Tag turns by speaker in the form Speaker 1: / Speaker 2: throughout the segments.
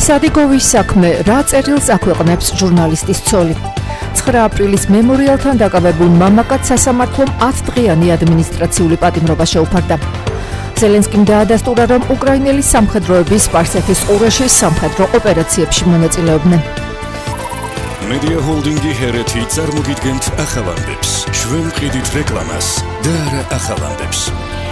Speaker 1: სადიგოვის საქმე, რა წერილს აქვეყნებს ჟურნალისტის ცოლი. 9 აპრილის მემორიალთან დაკავებულ მამაკაც სასამართლომ 10 დღიანი ადმინისტრაციული პატიმრობა შეუფარდა. ზელენსკიმ დაადასტურა, რომ უკრაინელი სამხედროები სპარსეთის ყურეში სამხედრო ოპერაციებში მონაწილეობდნენ.
Speaker 2: Media Holdingi Hereti წარმოგიდგენთ ახალანდებს. ჩვენ მყიდით რეკლამას და არა ახალანდებს.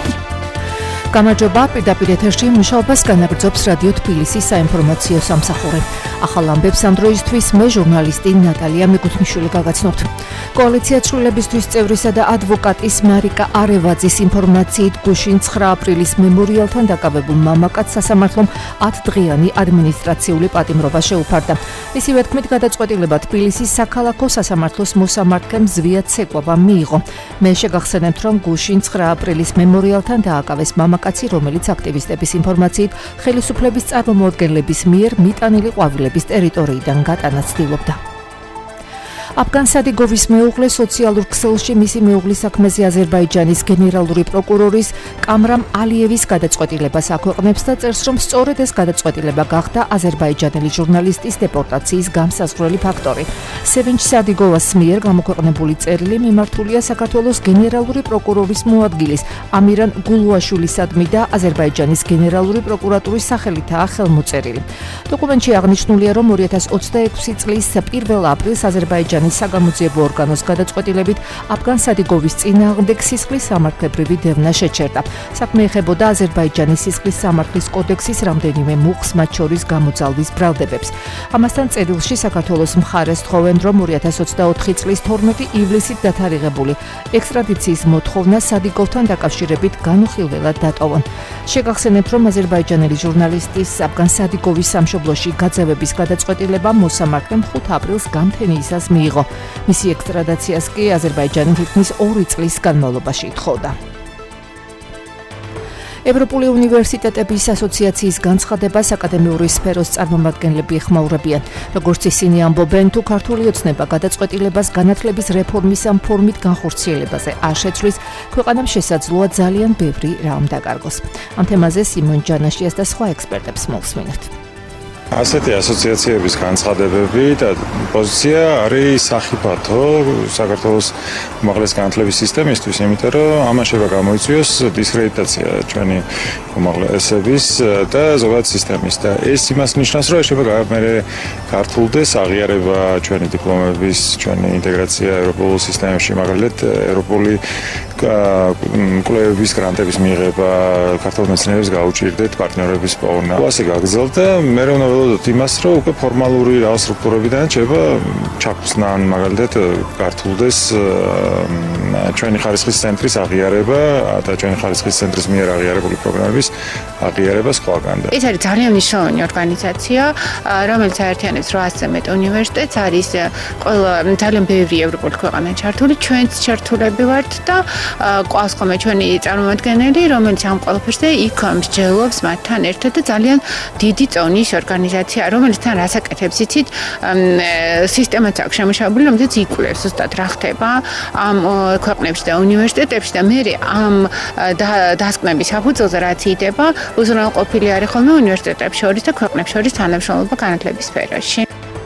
Speaker 1: გამარჯობა, პირდაპირ ეთერში მუშაობას განაგრძობს რადიო თბილისის საინფორმაციო სამსახური. ახალ ამბებს ამ დროისთვის მე ჟურნალისტი ნატალია მიგუთმიშვილი გაგაცნობთ. კოალიცია ცვლილებისთვის წევრისა და ადვოკატის მარიკა არევაძის ინფორმაციით გუშინ 9 აპრილის მემორიალთან დაკავებულ მამაკაც სასამართლომ 10 დღიანი ადმინისტრაციული პატიმრობა შეუფარდა. მისივე თქმით, გადაწყვეტილება თბილისის საქალაქო სასამართლოს მოსამართლემ ზვია ცეკვავა მიიღო. მე შეგახსენებთ, რომ გუშინ 9 აპრილის მემორიალთან დააკავეს მამაკაცი, რომელიც აქტივისტების ინფორმაციით ხელისუფლების წარმომადგენლების მიერ მიტანილი ყვავილების ტერიტორიიდან გატანაც ცდილობდა. აფგან სადიგოვის მეუღლე სოციალურ ქსელში მისი მეუღლის საქმეზე აზერბაიჯანის გენერალური პროკურორის კამრამ ალიევის გადაწყვეტილებას აქვეყნებს და წერს, რომ სწორედ ეს გადაწყვეტილება გახდა აზერბაიჯანელი ჟურნალისტის დეპორტაციის გამსაზღვრელი ფაქტორი. სევინჩ სადიგოვას მიერ გამოქვეყნებული წერილი მიმართულია საქართველოს გენერალური პროკურორის მოადგილის ამირან გულუაშვილისადმი და აზერბაიჯანის გენერალური პროკურატურის სახელითაა ხელმოწერილი. დოკუმენტში აღნიშნულია, რომ 2026 წლის 1 აპრილს აზერბაიჯანის საგამოძიებო ორგანოს გადაწყვეტილებით აფგან სადიგოვის წინააღმდეგ სისხლის სამართლებრივი დევნა შეჩერდა. საქმე ეხებოდა აზერბაიჯანის სისხლის სამართლის კოდექსის რამდენიმე მუხს, მათ შორის გამოძალვის ბრალდებებს. ამასთან წერილში საქართველოს მხარეს თხოვენ, რომ 2024 წლის 12 ივლისით დათარიღებული ექსტრადიციის მოთხოვნა სადიგოვთან დაკავშირებით განუხილველად დატოვონ. შეგახსენებთ, რომ აზერბაიჯანელი ჟურნალისტის აფგან სადიგოვის სამშობლოში გაძევების გადაწყვეტილება მოსამართლემ 5 აპრილს გამთენიისას მიიღო. მისი ექსტრადაციას კი აზერბაიჯანი თითქმის 2 წლის განმავლობაში ითხოვდა. ევროპული უნივერსიტეტების ასოციაციის განცხადებას აკადემიური სფეროს წარმომადგენლები ეხმაურებიან. როგორც ისინი ამბობენ, თუ ქართული ოცნება გადაწყვეტილებას განათლების რეფორმის ამ ფორმით განხორციელებაზე არ შეცვლის, ქვეყანამ შესაძლოა ძალიან ბევრი რამ დაკარგოს. ამ თემაზე სიმონ ჯანაშიას და სხვა ექსპერტებს მოვსმინოთ.
Speaker 3: ასეთი ასოციაციების განცხადებები და პოზიცია არის სახიფათო საქართველოს უმაღლეს განათლების სისტემისთვის, იმიტომ რომ ამაშება გამოიწვიოს დისკრედიტაცია ჩვენი უმაღლესების და ზოგადად სისტემის და ეს იმას ნიშნავს, რომ შეიძლება გართულდეს აღიარება ჩვენი დიპლომების, ჩვენი ინტეგრაცია ევროპულ სისტემაში, მაგალითად ევროპული კვლევების გრანტების მიღება, ქართულ მეცნიერებს გაუჭირდეთ პარტნიორების პოვნა. ასე გაგრძელდა და მე ველოდოთ იმას, რომ უკვე ფორმალური რაღაც სტრუქტურებიდან შეიძლება ჩაგვხსნა, მაგალითად გართულდეს ჩვენი ხარისხის ცენტრის აღიარება და ჩვენი ხარისხის ცენტრის მიერ აღიარებული პროგრამების აღიარება სხვაგან.
Speaker 4: ეს არის ძალიან მნიშვნელოვანი ორგანიზაცია, რომელიც აერთიანებს 800-ზე მეტ უნივერსიტეტს, არის ყველა ძალიან ბევრი ევროპული ქვეყანა ჩართული, ჩვენც ჩართულები ვართ და ყავს ხოლმე ჩვენი წარმომადგენელი, რომელიც ამ ყველაფერზე იქ მსჯელობს მათთან ერთად და ძალიან დიდი წონის ორგანიზაცია, რომელიც თან რასაკეთებს იცით, სისტემაც აქვს შემუშავებული, რომელიც იკვლევს ზუსტად რა ხდება ამ ქვეყნებში და უნივერსიტეტებში და მე ამ დასკვნების საფუძველზე რაც იდება, უზრუნველყოფილი არის ხოლმე უნივერსიტეტებს შორის და ქვეყნებს შორის თანამშრომლობა განათლების სფეროში.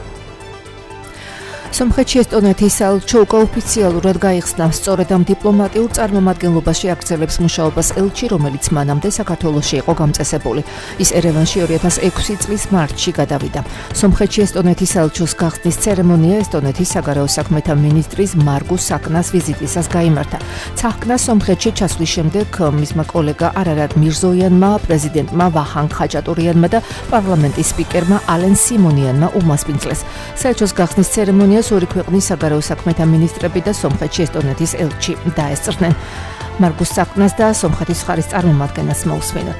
Speaker 1: სომხეთში ესტონეთის საელჩო უკვე ოფიციალურად გაიხსნა. სწორედ ამ დიპლომატიურ წარმომადგენლობაში აგრძელებს მუშაობას ელჩი, რომელიც მანამდე საქართველოში იყო გამწესებული. ის ერევანში 2006 წლის მარტში გადავიდა. სომხეთში ესტონეთის საელჩოს გახსნის ცერემონია ესტონეთის საგარეო საქმეთა მინისტრის მარგუს საკნას ვიზიტისას გაიმართა. ცახკნა სომხეთში ჩასვლის შემდეგ მისმა კოლეგა არარატ მირზოიანმა, პრეზიდენტმა ვაჰან ხაჭატურიანმა და პარლამენტის სპიკერმა ალენ სიმონიანმა უმასპინძლეს. საელჩოს გახსნის ცერემონია ორი ქვეყნის საგარეო საქმეთა მინისტრები და სომხეთში ესტონეთის ელჩი დაესწრნენ. მარგუს საკნას და სომხეთის მხარის წარმომადგენლს მოусმინოთ.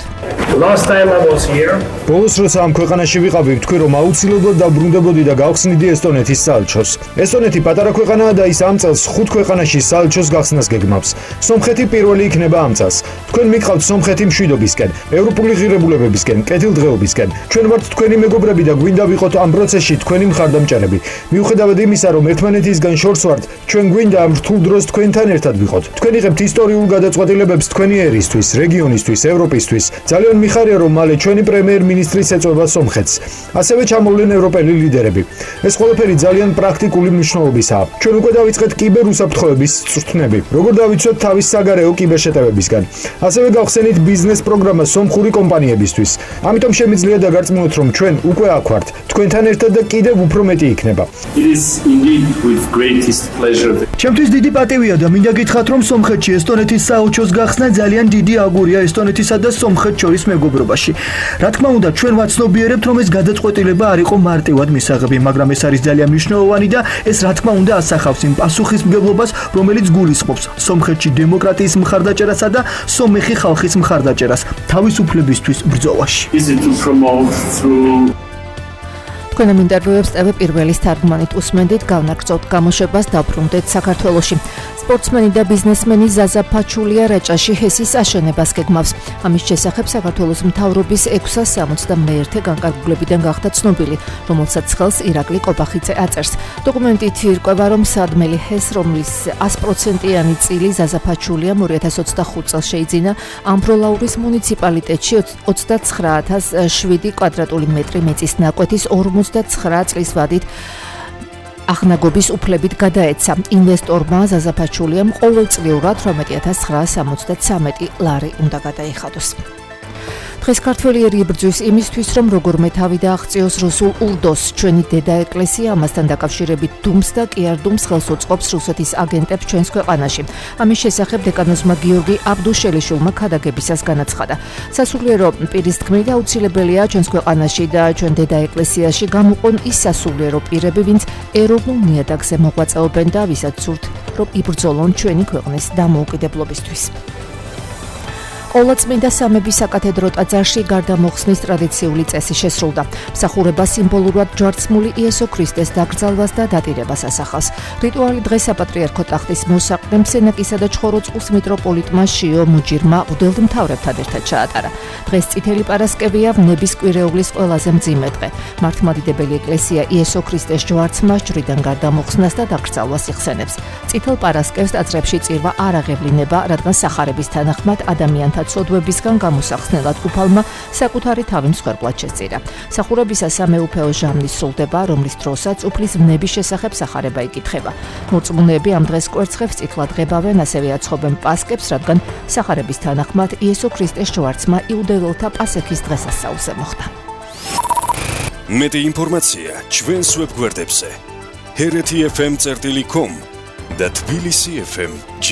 Speaker 5: ბოლოს როცა ამ ქვეყანაში ვიყავი, თქვი რომ აუცილებლად დაბრუნდებოდი და გავხსნიდი ესტონეთის საელჩოს. ესტონეთი პატარა ქვეყანაა და ის ამ წელს 5 ქვეყანაში საელჩოს გახსნას გეგმავს. სომხეთი პირველი იქნება ამ წელს. თქვენ მიგყავთ სომხეთი მშვიდობისკენ, ევროპული ღირებულებებისკენ, კეთილდღეობისკენ. ჩვენ ვართ თქვენი მეგობრები და გვინდა ვიყოთ ამ პროცესში თქვენი მხარდამჭერები. მიუხედავად იმისა, რომ ერთმანეთისგან შორს ვართ, ჩვენ გვინდა ამ რთულ დროს თქვენთან ერთად ვიყოთ. თქვენ იღებთ ისტორიულ გადაწყვეტილებებს თქვენი ერისთვის, რეგიონისთვის, ევროპისთვის. ძალიან მიხარია, რომ მალე ჩვენი პრემიერ-მინისტრის ეწოება სომხეთს. ასევე ჩამოვლენ ევროპელი ლიდერები. ეს ყველაფერი ძალიან პრაქტიკული მნიშვნელობისაა. ჩვენ უკვე დავიწყეთ კიბერუსაფრთხოების წვრთნები. როგორ დავიცვათ თავის საგარეო კიბერშეტევებისგან. ასევე გავხსენით ბიზნეს პროგრამა სომხური კომპანიებისთვის. ამიტომ შემიძლია დაგარწმუნოთ, რომ ჩვენ უკვე აქ ვართ. თქვენთან ერთად და კიდევ უფრო მეტი იქნება.
Speaker 6: ჩემთვის დიდი პატივია და მინდა გითხრათ, რომ სომხეთში ესტონეთის საელჩოს გახსნა ძალიან დიდი აგურია ესტონეთისა და სომხეთს შორის მეგობრობაში. რა თქმა უნდა, ჩვენ ვაცნობიერებთ, რომ ეს გადაწყვეტილება არ იყო მარტივად მისაღები, მაგრამ ეს არის ძალიან მნიშვნელოვანი და ეს რა თქმა უნდა ასახავს იმ პასუხისმგებლობას, რომელიც გულისხმობს სომხეთში დემოკრატიის მხარდაჭერასა და სომეხი ხალხის მხარდაჭერას თავისუფლებისთვის ბრძოლაში.
Speaker 1: თქვენ ამ ინტერვიუებს TV პირველის თარგმანით უსმენდით, გავნაგრძობთ გამოშვებას დაბრუნდეთ საქართველოში. სპორტსმენი და ბიზნესმენი ზაზა ფაჩულია რაჭაში ჰესის აშენებას გეგმავს. ამის შესახებ საქართველოს მთავრობის 661 განკარგულებიდან გახდა ცნობილი, რომელსაც ხელს ირაკლი კობახიძე აწერს. დოკუმენტით ირკვევა, რომ სადმელი ჰეს, რომლის 100%-იანი წილი ზაზა ფაჩულიამ 2025 წელს შეიძინა ამბროლაურის მუნიციპალიტეტში 29007 კვადრატული მეტრი მეწის ნაკვეთის 49 წლის ვადით ახნაგობის უფლებით გადაეცა. ინვესტორმა ზაზა ფაჩულიამ ყოველწლიურად 18973 ლარი უნდა გადაიხადოს. დღეს ქართველიერი იბრძვის იმისთვის, რომ როგორმე თავი დააღწიოს რუსულ ურდოს. ჩვენი დედა ეკლესია ამასთან დაკავშირებით დუმს და კი არ დუმს ხელს უწყობს რუსეთის აგენტებს ჩვენს ქვეყანაში. ამის შესახებ დეკანოზმა გიორგი აბდუშელიშვილმა ქადაგებისას განაცხადა. სასულიერო პირის თქმით აუცილებელია ჩვენს ქვეყანაში და ჩვენ დედა ეკლესიაში გამოყვონ ის სასულიერო პირები, ვინც ეროვნულ ნიადაგზე მოღვაწეობენ და ვისაც სურთ, რომ იბრძოლონ ჩვენი ქვეყნის დამოუკიდებლობისთვის. ყოვლადწმინდა სამების საკათედრო ტაძარში გარდამოხსნის ტრადიციული წესი შესრულდა. მსახურება სიმბოლურად ჯვარცმული იესო ქრისტეს დაკრძალვას და დატირებას ასახავს. რიტუალი დღეს საპატრიარქო ტახტის მოსაყრემ სენაკისა და ჩხოროწყუს მიტროპოლიტმა შიო მუჯირმა მღვდელმთავრებთან ერთად ჩაატარა. დღეს წითელი პარასკევია, ნების კვირეულის ყველაზე მძიმე დღე. მართლმადიდებელი ეკლესია იესო ქრისტეს ჯვარცმას ჯვრიდან გარდამოხსნას და დაკრძალვას იხსენებს. წითელ პარასკევს ტაძრებში წირვა არ აღევლინება, რადგან სახარების თანახმად ადამიანთა ცოდვებისგან გამოსახსნელად უფალმა საკუთარი თავი მსხვერპლად შესწირა. სახურებისას სამეუფეო ჟამნი სრულდება, რომლის დროსაც უფლის ვნების შესახებ სახარება იკითხება. მოწმუნეები ამ დღეს კვერცხებს წითლად ღებავენ, ასევე აცხობენ პასკებს, რადგან სახარების თანახმად იესო ქრისტეს ჯვარცმა იუდეველთა პასექის დღესასწაულზე მოხდა.
Speaker 2: მეტი ინფორმაცია ჩვენს ვებგვერდებზე hereti.fm.com და tbilisi.fm.g.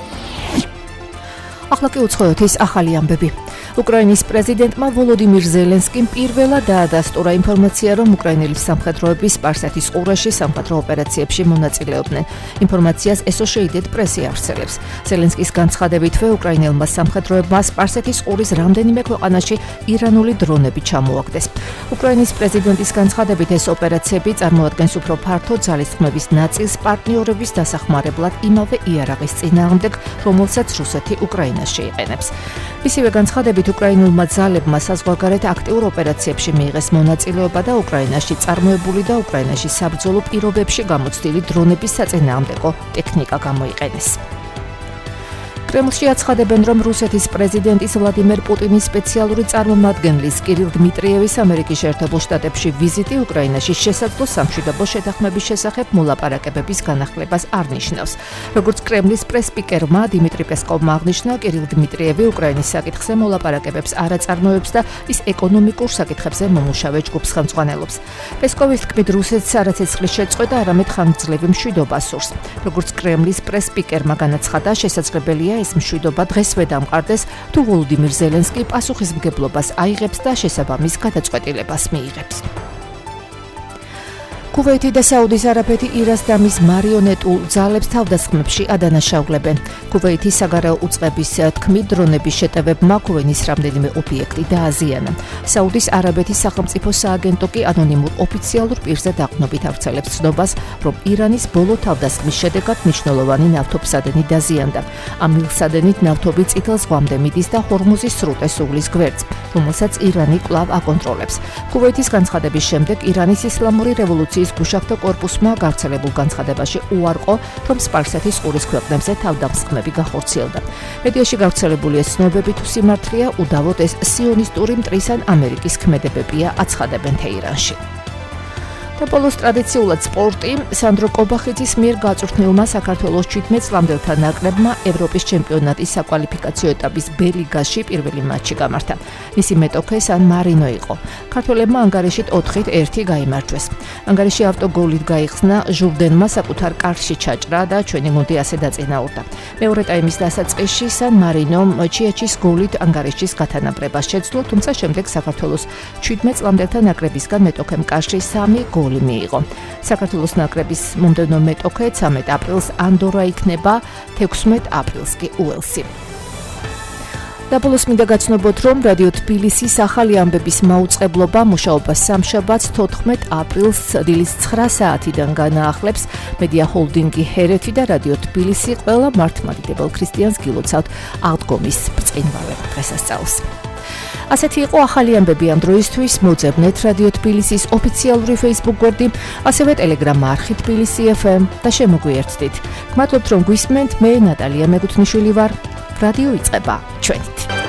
Speaker 1: ახლა კი უცხოეთის ახალი ამბები. უკრაინის პრეზიდენტმა ვოლოდიმირ ზელენსკიმ პირველად დაადასტურა ინფორმაცია, რომ უკრაინელი სამხედროები სპარსეთის ყურეში სამხედრო ოპერაციებში მონაწილეობდნენ. ინფორმაციას ესოციეიტედ პრესი ავრცელებს. ზელენსკის განცხადებითვე უკრაინელმა სამხედროებმა სპარსეთის ყურის რამდენიმე ქვეყანაში ირანული დრონები ჩამოაგდეს. უკრაინის პრეზიდენტის განცხადებით ეს ოპერაციები წარმოადგენს უფრო ფართო ძალისხმევის ნაწილს პარტნიორების დასახმარებლად იმავე იარაღის წინააღმდეგ, რომელსაც რუსეთი უკრაინაში იყენებს. ისივე განცხადებით უკრაინულმა ძალებმა საზღვარგარეთ აქტიურ ოპერაციებში მიიღეს მონაწილეობა და უკრაინაში წარმოებული და უკრაინაში საბრძოლო პირობებში გამოცდილი დრონების საწინააღმდეგო ტექნიკა გამოიყენეს. კრემლში აცხადებენ, რომ რუსეთის პრეზიდენტის ვლადიმერ პუტინის სპეციალური წარმომადგენლის კირილ დმიტრიევის ამერიკის შეერთებულ შტატებში ვიზიტი უკრაინაში შესაძლო სამშვიდობო შეთანხმების შესახებ მოლაპარაკებების განახლებას არ ნიშნავს. როგორც კრემლის პრესპიკერმა დიმიტრი პესკოვმა აღნიშნა, კირილ დმიტრიევი უკრაინის საკითხზე მოლაპარაკებებს არ აწარმოებს და ის ეკონომიკურ საკითხებზე მომუშავე ჯგუფს ხელმძღვანელობს. პესკოვის თქმით, რუსეთს არა ცეცხლის შეწყვეტა, არამედ ხანგრძლივი მშვიდობა სურს. როგორც კრემლის პრესპიკერმა განაცხადა, შესაძლებელია ეს მშვიდობა დღესვე დამყარდეს, თუ ვოლოდიმირ ზელენსკი პასუხისმგებლობას აიღებს და შესაბამის გადაწყვეტილებას მიიღებს. კუვეითი და საუდის არაბეთი ირანს და მის მარიონეტულ ძალებს თავდასხმებში ადანაშაულებენ. კუვეითის საგარეო უწყების თქმით, დრონების შეტევებმა კუვენის რამდენიმე ობიექტი დააზიანა. საუდის არაბეთის სახელმწიფო სააგენტო კი ანონიმურ ოფიციალურ პირზე დაყრდნობით ავრცელებს ცნობას, რომ ირანის ბოლო თავდასხმის შედეგად მნიშვნელოვანი ნავთობსადენი დაზიანდა. ამ მილსადენით ნავთობი წითელ ზღვამდე მიდის და ჰორმუზის სრუტეს უვლის გვერდს, რომელსაც ირანი კვლავ აკონტროლებს. კუვეითის განცხადების შემდეგ ირანის ისლამური რევოლუციის პოლიციის გუშაგთა კორპუსმა გავრცელებულ განცხადებაში უარყო, რომ სპარსეთის ყურის ქვეყნებზე თავდამსხმები გახორციელდა. მედიაში გავრცელებულია ცნობები თუ სიმართლეა, უდავოდ ეს სიონისტური მტრის ან ამერიკის ქმედებებია, აცხადებენ თეირანში. და ბოლოს ტრადიციულად სპორტი, სანდრო კობახიძის მიერ გაწვრთნილმა საქართველოს 17 წლამდელთა ნაკრებმა ევროპის ჩემპიონატის საკვალიფიკაციო ეტაპის ბ-ლიგაში პირველი მატჩი გამართა. მისი მეტოქე სან მარინო იყო. ქართველებმა ანგარიშით 4-1 გაიმარჯვეს. ანგარიში ავტოგოლით გაიხსნა ჟურდენმა საკუთარ კარში ჩაჭრა და ჩვენი გუნდი ასე დაწინაურდა. მეორე ტაიმის დასაწყისში სან მარინომ ჩიაჩის გოლით ანგარიშის გათანაბრებას შეძლო, თუმცა შემდეგ საქართველოს 17 წლამდელთა ნაკრებისგან მეტოქემ კარში 3 გოლი მიიღო. საქართველოს ნაკრების მომდევნო მეტოქე 13 აპრილს ანდორა იქნება, 16 აპრილს კი უელსი. და ბოლოს მინდა გაცნობოთ, რომ რადიო თბილისის ახალი ამბების მაუწყებლობა მუშაობას სამშაბათს 14 აპრილს დილის 9 საათიდან განაახლებს. მედია ჰოლდინგი ჰერეთი და რადიო თბილისი ყველა მართლმადიდებელ ქრისტიანს გილოცავთ აღდგომის ბრწყინვალე დღესასწაულს. ასეთი იყო ახალი ამბები ამ დროისთვის. მოძებნეთ რადიო თბილისის ოფიციალური Facebook გვერდი, ასევე Telegram არხი თბილისი FM და შემოგვიერთდით. გმადლობთ რომ გვისმენთ, მე ნატალია მეგუთნიშვილი ვარ. რადიო იწყება ჩვენით.